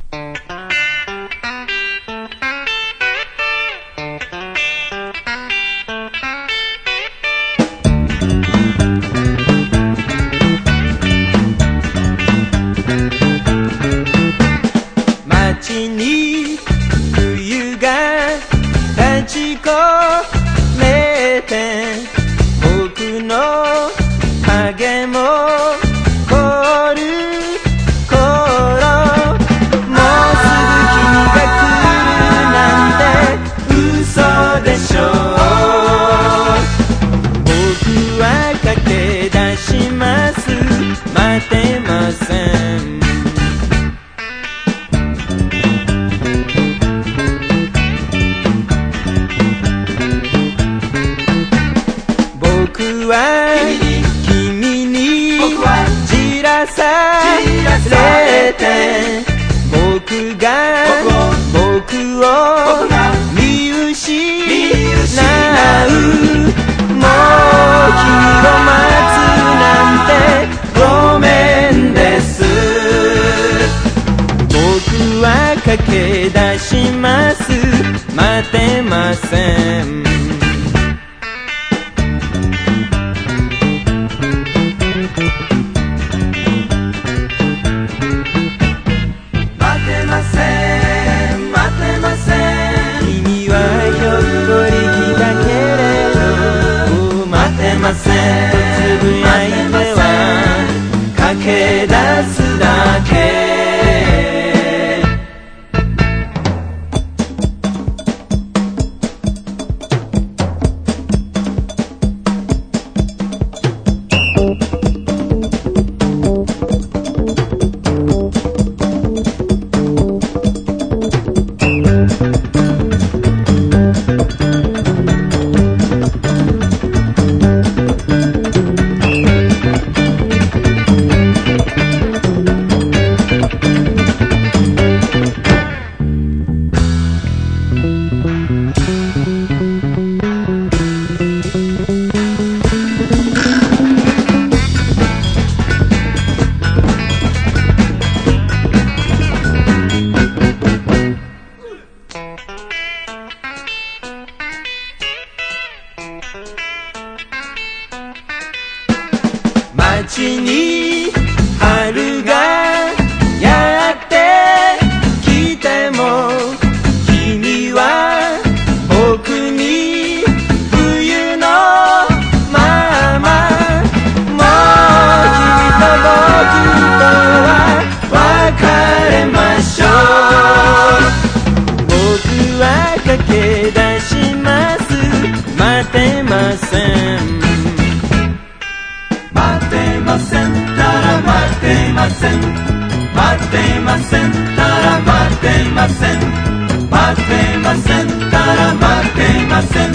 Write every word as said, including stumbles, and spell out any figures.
街に冬が立ち込めて、僕の影も凍る頃、もうすぐ君が来るなんて嘘でしょう。僕は駆け出します、待てません。僕は君にじらされて、僕が僕を見失う。もう君を待つなんてごめんです。僕は駆け出します、待てません。つぶやいては駆け出すだけ。街に春がやってきても、君は僕に冬のまま。もう君と僕とは別れましょう。僕は駆け出します、待てません。待てませんたら待てません。待てませんたら待てません。待てませんたら待てません。